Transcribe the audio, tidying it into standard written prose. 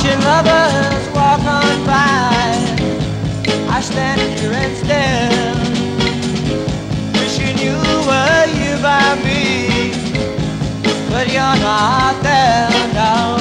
Watching lovers walk on by, I stand here and stare, wishing you were here by me, but you're not there now.